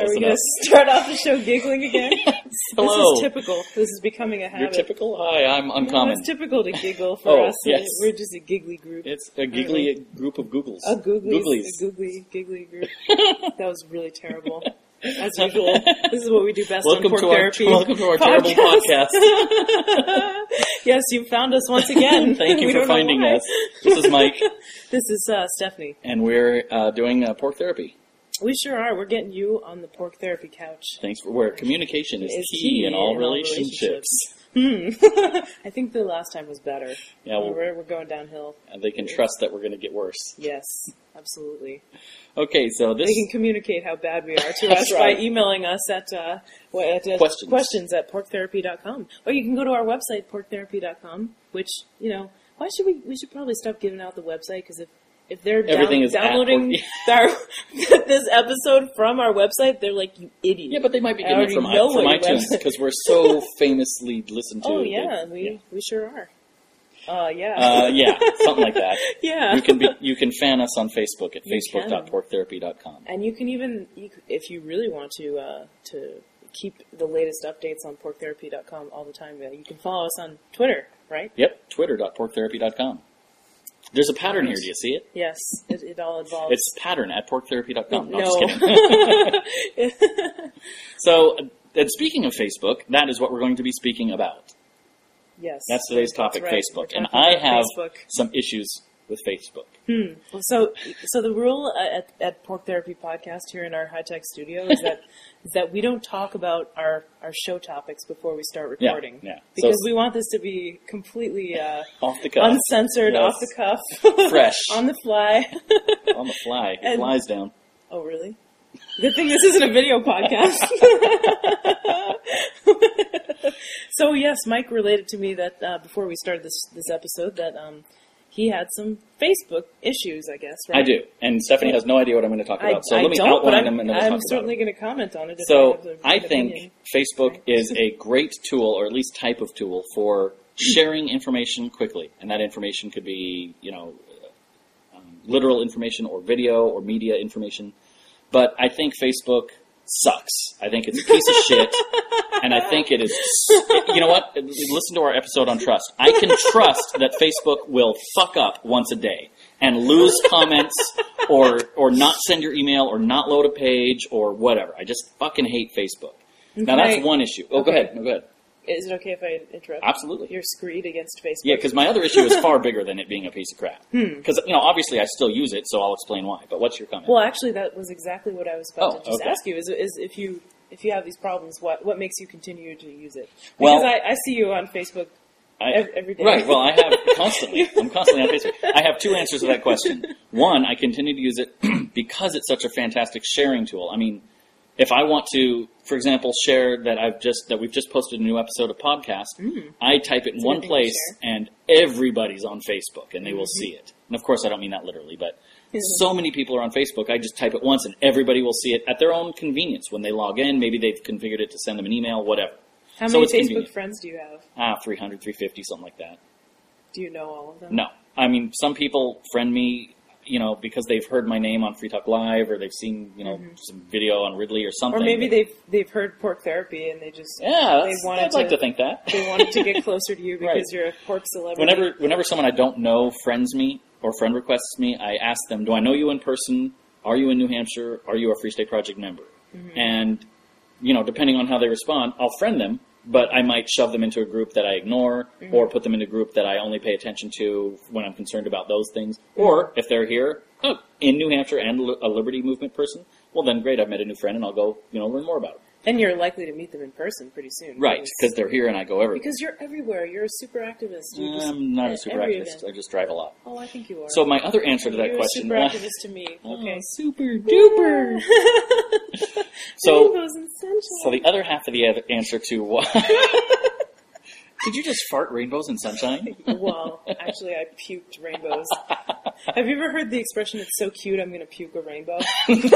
Are we going to start off the show giggling again? Hello. This is typical. This is becoming a habit. You're typical? Hi, I'm uncommon. It's typical to giggle for us. Yes. We're just a giggly group. It's a giggly group of Googles. A googlies. A giggly group. That was really terrible. As usual, this is what we do best on Pork Therapy. Welcome to our terrible podcast. Yes, you found us once again. Thank you for finding us. This is Mike. This is Stephanie. And we're doing Pork Therapy. We sure are. We're getting you on the Pork Therapy couch. Thanks for where communication is key in all relationships. I think the last time was better. Yeah, well, we're going downhill. And they can trust that we're going to get worse. Yes, absolutely. Okay, so this... They can communicate how bad we are to us by emailing us at questions at porktherapy.com. Or you can go to our website, porktherapy.com, which, why should we should probably stop giving out the website, because if they're downloading this episode from our website, they're like, you idiot. Yeah, but they might be getting it from iTunes, because we're so famously listened to. Oh, yeah, we sure are. Yeah, something like that. Yeah. You can fan us on Facebook at facebook.porktherapy.com. And you can even, if you really want to keep the latest updates on porktherapy.com all the time, you can follow us on Twitter, right? Yep, twitter.porktherapy.com. There's a pattern here. Do you see it? Yes, it all involves. It's pattern at porktherapy.com. No, no. I'm just kidding. So, speaking of Facebook, that is what we're going to be speking about. Yes. That's today's topic, right. Facebook. And I have some issues with Facebook. Well, so the rule at Pork Therapy Podcast here in our high-tech studio is that we don't talk about our show topics before we start recording. Yeah. Because we want this to be completely off the cuff. Uncensored, yes. Off the cuff. Fresh. On the fly. On the fly. It flies down. Oh, really? Good thing this isn't a video podcast. So, yes, Mike related to me that before we started this episode that he had some Facebook issues, I guess, right? I do. And Stephanie has no idea what I'm going to talk about. So let me outline them and then we'll talk about I'm certainly going to comment on it. So I think Facebook is a great tool, or at least type of tool, for sharing information quickly. And that information could be, literal information or video or media information. But I think Facebook sucks. I think it's a piece of shit. And I think it is... You know what? Listen to our episode on trust. I can trust that Facebook will fuck up once a day and lose comments or not send your email or not load a page or whatever. I just fucking hate Facebook. Now, that's one issue. Oh, okay. Go ahead. No, go ahead. Is it okay if I interrupt? Absolutely. You're screed against Facebook. Yeah, because my other issue is far bigger than it being a piece of crap. Because, obviously I still use it, so I'll explain why. But what's your comment? Well, actually, that was exactly what I was about to just ask you, is if you have these problems, what makes you continue to use it? Because I see you on Facebook every day. Right, well, I have constantly. I'm constantly on Facebook. I have two answers to that question. One, I continue to use it because it's such a fantastic sharing tool. I mean, if I want to, for example, share that we've just posted a new episode of podcast, I type it in one place, and everybody's on Facebook, and they will see it. And of course, I don't mean that literally, but so many people are on Facebook. I just type it once, and everybody will see it at their own convenience. When they log in, maybe they've configured it to send them an email, whatever. How many Facebook friends do you have? 300, 350, something like that. Do you know all of them? No. I mean, some people friend me, because they've heard my name on Free Talk Live, or they've seen, some video on Ridley or something. Or maybe they've heard Pork Therapy and they just I'd like to think that they wanted to get closer to you because you're a pork celebrity. Whenever someone I don't know friends me or friend requests me, I ask them, "Do I know you in person? Are you in New Hampshire? Are you a Free State Project member?" And depending on how they respond, I'll friend them. But I might shove them into a group that I ignore, or put them in a group that I only pay attention to when I'm concerned about those things. Or, if they're here, in New Hampshire and a Liberty Movement person, well then great, I've met a new friend and I'll go, learn more about it. And you're likely to meet them in person pretty soon. Right, because they're here and I go everywhere. Because you're everywhere. You're a super activist. I'm not a super activist. Event. I just drive a lot. Oh, I think you are. So my other answer to that question... You're a super activist to me. Okay. Super duper! Rainbows and sunshine. So the other half of the answer to why... Did you just fart rainbows and sunshine? Well, actually, I puked rainbows. Have you ever heard the expression, "It's so cute, I'm going to puke a rainbow"? No.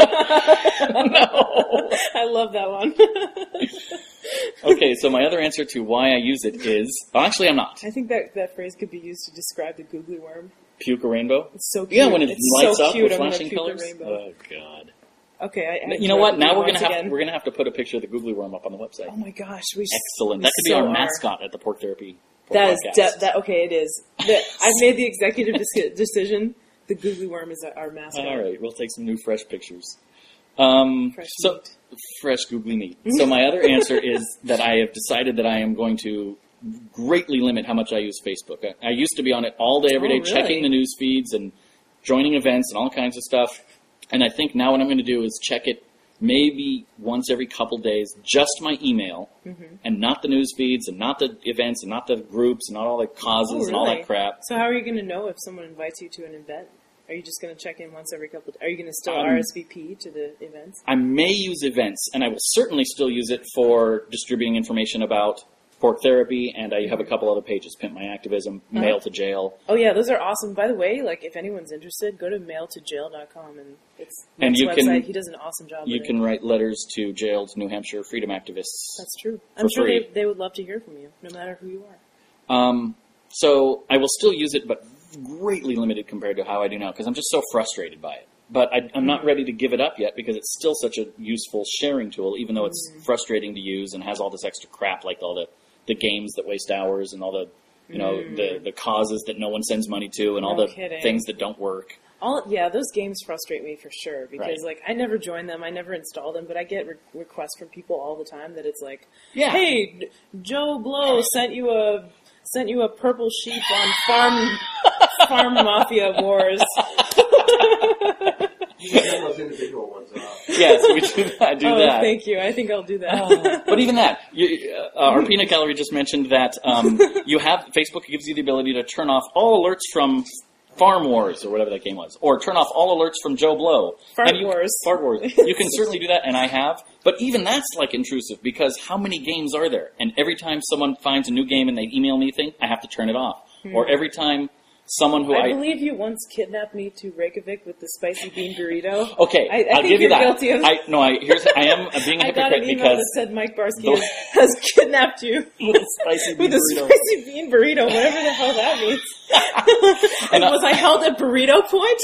I love that one. Okay, so my other answer to why I use it is... Well, actually, I'm not. I think that phrase could be used to describe the googly worm. Puke a rainbow? It's so cute. Yeah, when it lights so up cute, with I'm flashing puke colors. a rainbow. Oh, God. Okay, you know what? Now we're gonna have to put a picture of the googly worm up on the website. Oh my gosh, excellent! That could be our mascot at the Pork Therapy. That is okay. It is. I've made the executive decision. The googly worm is our mascot. All right, we'll take some new fresh pictures. Fresh googly meat. So my other answer is that I have decided that I am going to greatly limit how much I use Facebook. I used to be on it all day, every day, checking the news feeds and joining events and all kinds of stuff. And I think now what I'm going to do is check it maybe once every couple days, just my email, and not the news feeds, and not the events, and not the groups, and not all the causes and all that crap. So how are you going to know if someone invites you to an event? Are you just going to check in once every couple of days? Are you going to still RSVP to the events? I may use events, and I will certainly still use it for distributing information about Pork Therapy, and I have a couple other pages, Pimp My Activism, Mail to Jail. Oh yeah, those are awesome. By the way, if anyone's interested, go to mailtojail.com, and it's Mike's website. He does an awesome job. You can write letters to jailed New Hampshire freedom activists. That's true. I'm sure they would love to hear from you, no matter who you are. So I will still use it, but greatly limited compared to how I do now, because I'm just so frustrated by it. But I'm not ready to give it up yet, because it's still such a useful sharing tool, even though it's frustrating to use and has all this extra crap, like all the games that waste hours and all the, the causes that no one sends money to and all the things that don't work. Those games frustrate me for sure, because I never join them, I never install them, but I get requests from people all the time that it's like, hey, Joe Blow sent you a purple sheep on Farm Mafia Wars. Those individual ones off. Yes, we do that. Thank you. I think I'll do that. But even that, our peanut gallery just mentioned that Facebook gives you the ability to turn off all alerts from Farm Wars or whatever that game was, or turn off all alerts from Joe Blow. Fart Wars. You can certainly do that, and I have. But even that's intrusive, because how many games are there? And every time someone finds a new game and they email me a thing, I have to turn it off. Or every time someone who I believe you once kidnapped me to Reykjavik with the spicy bean burrito. Okay, I'll give you that. Guilty of... I am being a hypocrite because... I got an email that said Mike Barsky has kidnapped you with a spicy bean burrito, whatever the hell that means. And was I held at burrito point?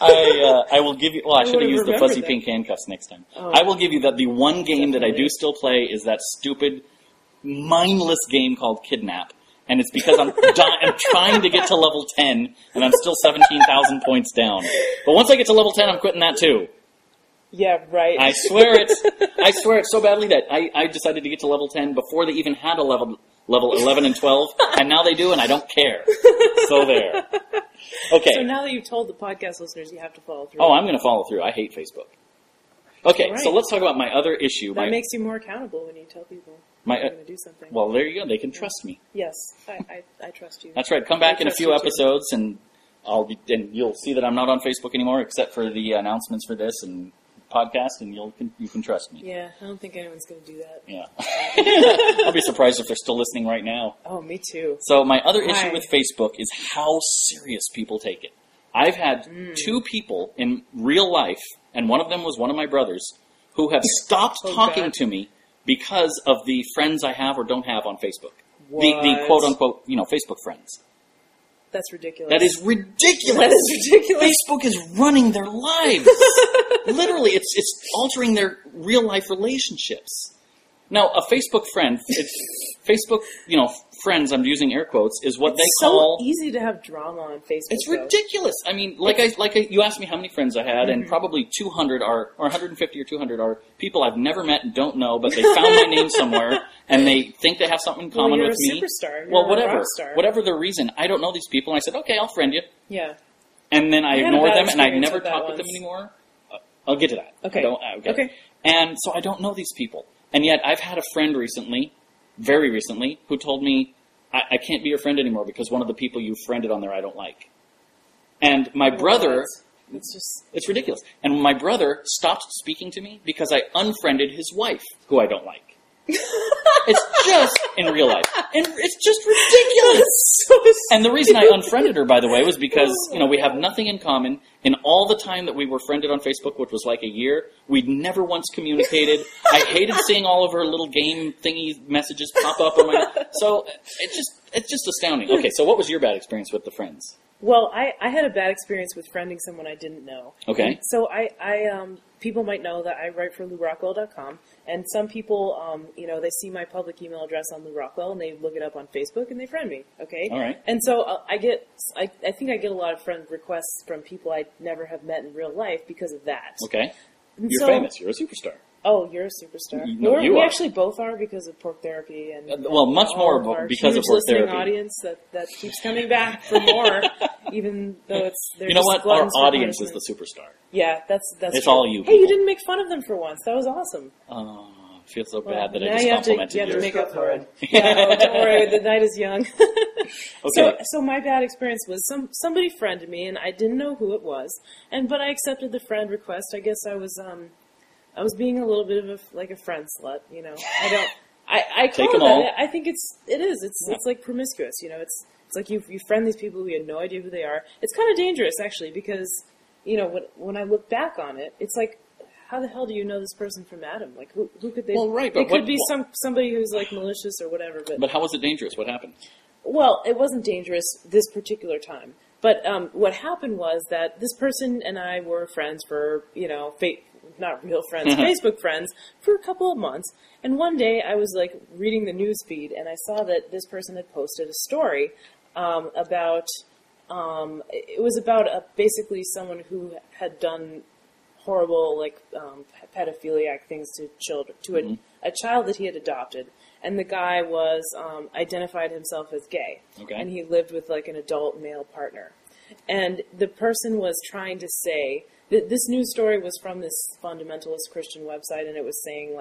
I will give you... Well, I should have used the fuzzy pink handcuffs next time. Oh. I will give you that the one game that I do still play is that stupid, mindless game called Kidnap. And it's because I'm trying to get to level 10, and I'm still 17,000 points down. But once I get to level 10, I'm quitting that too. Yeah, right. I swear it so badly that I decided to get to level 10 before they even had a level 11 and 12, and now they do, and I don't care. So there. Okay. So now that you've told the podcast listeners, you have to follow through. Oh, I'm going to follow through. I hate Facebook. Okay, so let's talk about my other issue. That makes you more accountable when you tell people you're going to do something. Well, there you go. They can trust me. Yes, I trust you. That's right. Come back in a few episodes, and you'll see that I'm not on Facebook anymore, except for the announcements for this and podcast, and you can trust me. Yeah, I don't think anyone's going to do that. Yeah, I'll be surprised if they're still listening right now. Oh, me too. So my other issue with Facebook is how serious people take it. I've had two people in real life, and one of them was one of my brothers, who have stopped talking to me because of the friends I have or don't have on Facebook. The quote-unquote, Facebook friends. That's ridiculous. That is ridiculous. That is ridiculous. Facebook is running their lives. Literally, it's altering their real-life relationships. Now, a Facebook friend, Facebook, friends, I'm using air quotes, is what they call... It's so easy to have drama on Facebook. It's ridiculous. I mean, you asked me how many friends I had, and probably 200 or 150 or 200 are people I've never met and don't know, but they found my name somewhere, and they think they have something in common with me. You're a superstar. You're a rock star. Whatever the reason, I don't know these people, and I said, okay, I'll friend you. Yeah. And then I ignore them, and I never talk with them anymore. I'll get to that. Okay. Okay. And so I don't know these people. And yet, I've had a friend recently, very recently, who told me, I can't be your friend anymore because one of the people you friended on there I don't like. And my brother... It's ridiculous. And my brother stopped speaking to me because I unfriended his wife, who I don't like. It's just in real life. And it's just ridiculous. And the reason I unfriended her, by the way, was because, we have nothing in common. In all the time that we were friended on Facebook, which was like a year, we'd never once communicated. I hated seeing all of her little game thingy messages pop up on my... So it's just astounding. Okay, so what was your bad experience with the friends? Well, I had a bad experience with friending someone I didn't know. Okay. And so people might know that I write for LouRockwell.com, and some people, they see my public email address on Lou Rockwell, and they look it up on Facebook, and they friend me, okay? All right. And so I think I get a lot of friend requests from people I never have met in real life because of that. Okay. You're famous. You're a superstar. Oh, you're a superstar. We actually both are because of Pork Therapy, and much more because of Pork Therapy. Audience that keeps coming back for more, even though they're you know what? Our audience is the superstar. Yeah, that's it's true. all you. Hey, you didn't make fun of them for once. That was awesome. Oh, I feel so bad that now I just complimented you have to make up for it. Yeah, don't worry, the night is young. Okay. So my bad experience was somebody friended me, and I didn't know who it was, but I accepted the friend request. I guess I was being a little bit of a friend slut, I call Take it them all. that. I think it is. It's like promiscuous, It's like you friend these people who you had no idea who they are. It's kind of dangerous actually because, when I look back on it, it's like, how the hell do you know this person from Adam? Like who could they? Well, right, but it could be somebody who's like malicious or whatever. But how was it dangerous? What happened? Well, it wasn't dangerous this particular time. But what happened was that this person and I were friends for, not real friends, Facebook friends, for a couple of months. And one day I was reading the news feed, and I saw that this person had posted a story about basically someone who had done horrible pedophiliac things to children, to a child that he had adopted. And the guy was identified himself as gay, and he lived with an adult male partner. And the person was trying to say that this news story was from this fundamentalist Christian website, and it was saying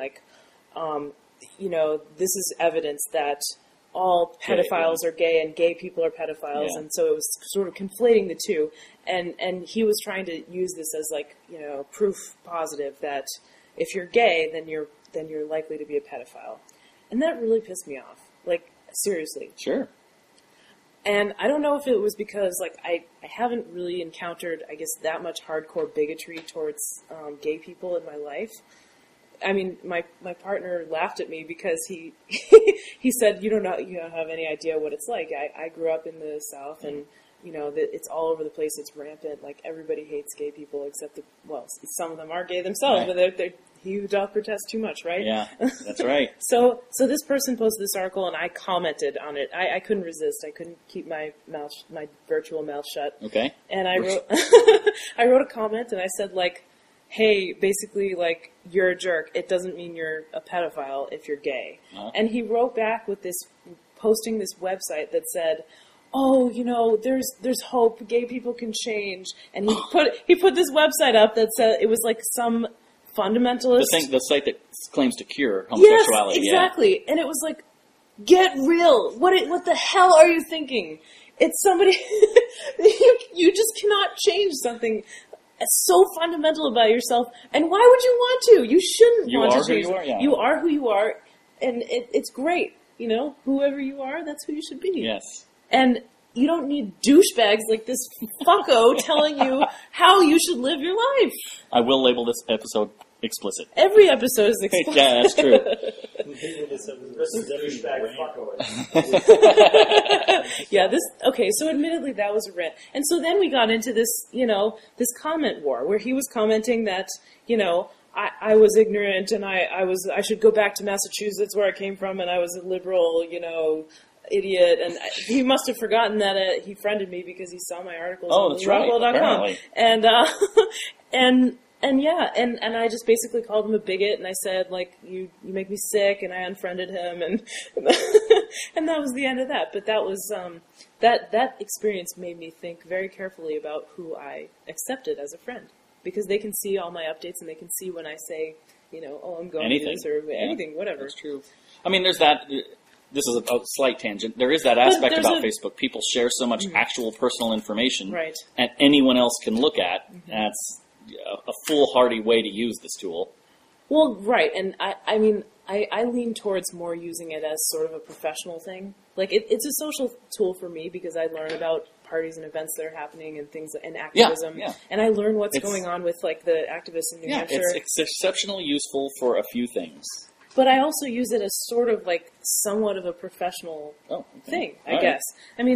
this is evidence that all pedophiles are gay and gay people are pedophiles, and so it was sort of conflating the two. And he was trying to use this as proof positive that if you're gay, then you're likely to be a pedophile. And that really pissed me off. Seriously. Sure. And I don't know if it was because, I haven't really encountered, I guess, that much hardcore bigotry towards gay people in my life. I mean, my partner laughed at me because he said, you don't have any idea what it's like. I grew up in the South, and it's all over the place. It's rampant. Everybody hates gay people except some of them are gay themselves, right. but they're you doth protest too much, right? Yeah, that's right. So this person posted this article, and I commented on it. I couldn't resist. I couldn't keep my virtual mouth shut. Okay. And I wrote I wrote a comment, and I said hey, basically, you're a jerk. It doesn't mean you're a pedophile if you're gay. Uh-huh. And he wrote back with posting this website that said, oh, there's hope. Gay people can change. And he put this website up that said it was some fundamentalist. The site that claims to cure homosexuality. Yes, exactly. Yeah. And it was get real. What the hell are you thinking? It's somebody you just cannot change something so fundamental about yourself. And why would you want to? You shouldn't want to change. You are who you are. Yeah. You are who you are, and it's great. Whoever you are, that's who you should be. Yes. And you don't need douchebags like this fucko telling you how you should live your life. I will label this episode explicit. Every episode is explicit. Yeah, that's true. Yeah, so admittedly that was a rant. And so then we got into this, this comment war where he was commenting that, I was ignorant and I should go back to Massachusetts where I came from, and I was a liberal, idiot, and he must have forgotten that he friended me because he saw my articles on Rockwell.com. And I just basically called him a bigot, and I said, you make me sick, and I unfriended him, and and that was the end of that. But that was that experience made me think very carefully about who I accepted as a friend, because they can see all my updates, and they can see when I say, I'm going to this or anything, whatever. That's true. I mean, there's that. This is a slight tangent. There is that aspect about Facebook. People share so much actual personal information, right, and anyone else can look at. That's a foolhardy way to use this tool. Well, right, and I mean, I lean towards more using it as sort of a professional thing. It's a social tool for me because I learn about parties and events that are happening and things and activism, and I learn what's going on with the activists in New Hampshire. It's exceptionally useful for a few things. But I also use it as sort of somewhat of a professional thing, I guess. I mean,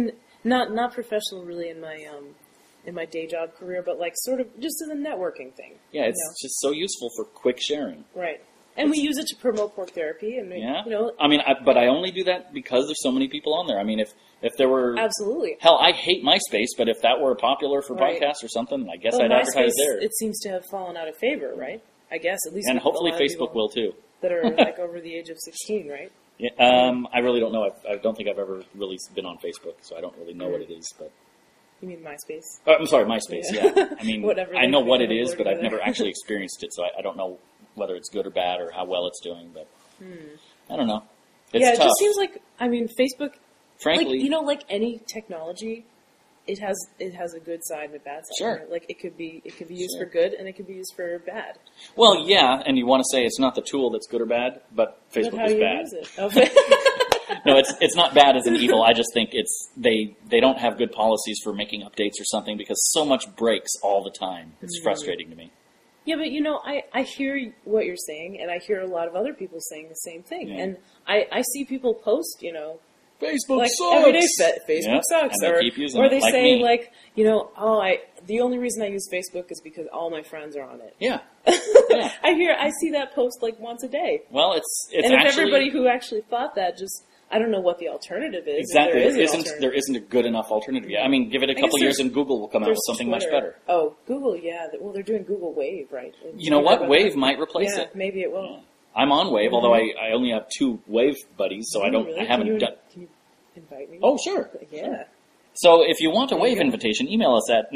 Not professional, really, in my day job career, but like sort of just as a networking thing. Yeah, it's just so useful for quick sharing. Right. And we use it to promote Pork Therapy, and I mean, but I only do that because there's so many people on there. I mean, if there were absolutely hell, I hate MySpace, but if that were popular for podcasts or something, I guess I'd advertise there. It seems to have fallen out of favor, right? I guess at least. And hopefully Facebook will too. That are like over the age of 16, right? Yeah, I really don't know. I don't think I've ever really been on Facebook, so I don't really know what it is. But you mean MySpace? I'm sorry, MySpace. Yeah, I mean, I know what it is, but I've never actually experienced it, so I don't know whether it's good or bad or how well it's doing, but I don't know. It's tough. It just seems like, I mean, Facebook, frankly, like, like any technology, it has a good side and a bad side. Sure. Right? Like it could be used for good and it could be used for bad. Well, yeah, and you want to say it's not the tool that's good or bad, but Facebook is bad. Use it. Okay. No, it's not bad as an evil. I just think it's they don't have good policies for making updates or something because so much breaks all the time. It's frustrating to me. Yeah, but I hear what you're saying, and I hear a lot of other people saying the same thing. Yeah. And I see people post, Facebook like sucks. Every day, Facebook sucks. And they keep using or it, they like say, me. like, the only reason I use Facebook is because all my friends are on it. Yeah. I see that post like once a day. Well, it's and if everybody who actually thought that I don't know what the alternative is. Exactly. There isn't a good enough alternative yet. I mean, give it a couple years and Google will come out with something Twitter. much better. Oh, Google, yeah. Well, they're doing Google Wave, right? You know what? Wave might replace it. Yeah, maybe it will. Yeah. I'm on Wave, although I only have 2 Wave buddies, so Really? I haven't done... Can you invite me? Oh, sure. Yeah. So if you want a Wave invitation, email us at...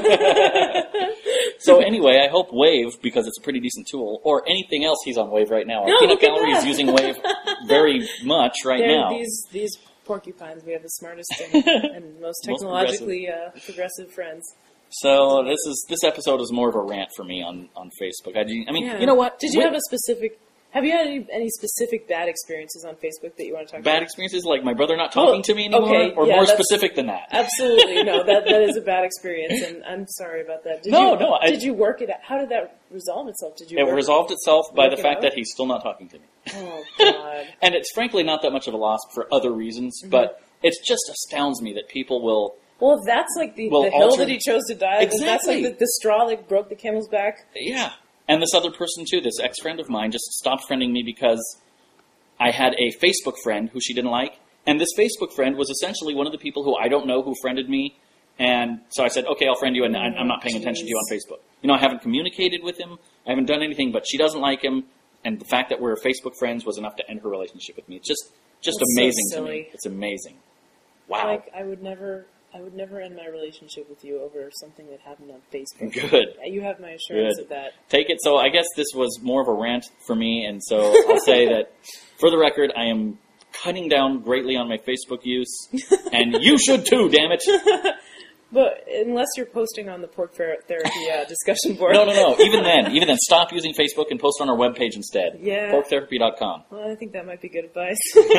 So anyway, I hope Wave, because it's a pretty decent tool, or anything else he's on Wave right now. Our Peanut Gallery is using Wave very much now. These porcupines, we have the smartest and most technologically progressive friends. So this episode is more of a rant for me on Facebook. You know what? Did you have a specific... Have you had any specific bad experiences on Facebook that you want to talk about? Bad experiences, like my brother not talking to me anymore, or more specific than that? Absolutely, no. That is a bad experience, and I'm sorry about that. Did you work it out? How did that resolve itself? It resolved itself by the fact that he's still not talking to me. Oh God! And it's frankly not that much of a loss for other reasons, but it just astounds me that people will. Well, if that's like the hill that he chose to die, then that's like the straw that broke the camel's back. Yeah. And this other person, too, this ex-friend of mine, just stopped friending me because I had a Facebook friend who she didn't like. And this Facebook friend was essentially one of the people who I don't know who friended me. And so I said, okay, I'll friend you, and I'm not paying attention to you on Facebook. I haven't communicated with him. I haven't done anything, but she doesn't like him. And the fact that we're Facebook friends was enough to end her relationship with me. It's just amazing to me. It's amazing. Wow. Like, I would never end my relationship with you over something that happened on Facebook. Good. You have my assurance of that. Take it. So I guess this was more of a rant for me, and so I'll say that, for the record, I am cutting down greatly on my Facebook use, and you should too, damn it. But unless you're posting on the Pork Therapy discussion board. No. Even then, stop using Facebook and post on our webpage instead. Yeah. PorkTherapy.com. Well, I think that might be good advice.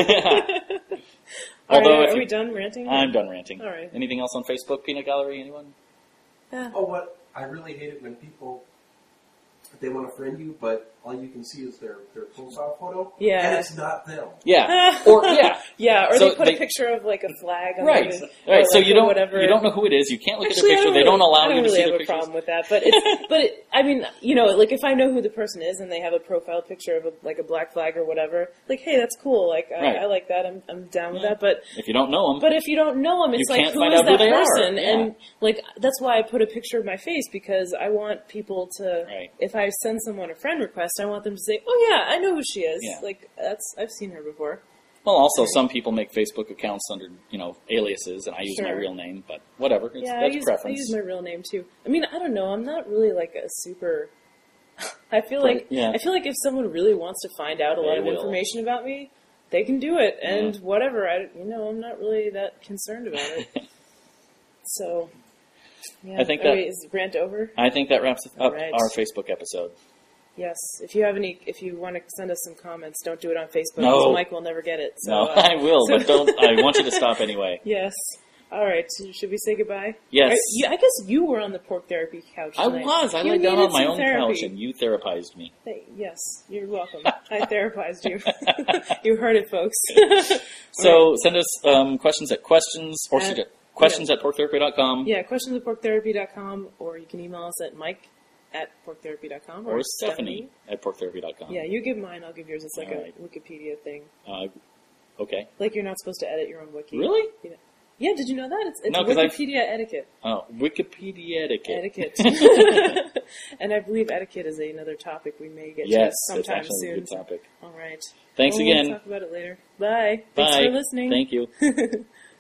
Although, are we done ranting? I'm done ranting. All right. Anything else on Facebook, Peanut Gallery? Anyone? Oh, what? I really hate it when people, they want to friend you, but all you can see is their profile photo. Yeah. And it's not them. Yeah. Yeah, or so they put a picture of like a flag on right. Right. So you don't know who it is. You can't look at the picture. They don't allow you to see the pictures. I don't really have a problem with that, but I mean, like if I know who the person is and they have a profile picture of a black flag or whatever, like, hey, that's cool. Like I like that. I'm down with that. But if you don't know them, it's like, who is that person? And like that's why I put a picture of my face, because I want people to. Right. If I send someone a friend request, I want them to say, "Oh yeah, I know who she is." Yeah. Like I've seen her before. Well, also, some people make Facebook accounts under, aliases, and I use my real name, but whatever. That's preference. I use my real name, too. I mean, I don't know. I'm not really, like, a super... I feel like if someone really wants to find out a lot of information about me, they can do it, and whatever. I'm not really that concerned about it. So, yeah. I think is rant over? I think that wraps up our Facebook episode. Yes. If you want to send us some comments, don't do it on Facebook, No. because Mike will never get it. So, no, I will, but don't. I want you to stop anyway. Yes. All right. So should we say goodbye? Yes. I guess you were on the Pork Therapy couch tonight. I was. I laid down on my own couch, and you therapized me. Yes. You're welcome. I therapized you. You heard it, folks. So send us questions at questions or questions at porktherapy.com. Yeah, questions at porktherapy.com, or you can email us at mike@porktherapy.com. Or Stephanie at porktherapy.com. Yeah, you give mine, I'll give yours. It's like a Wikipedia thing. Okay. Like you're not supposed to edit your own wiki. Really? Yeah, did you know that? It's Wikipedia etiquette. Oh, Wikipedia etiquette. And I believe etiquette is another topic we may get to sometime soon. Yes, a good topic. All right. Thanks again. We'll talk about it later. Bye. Bye. Thanks for listening. Thank you.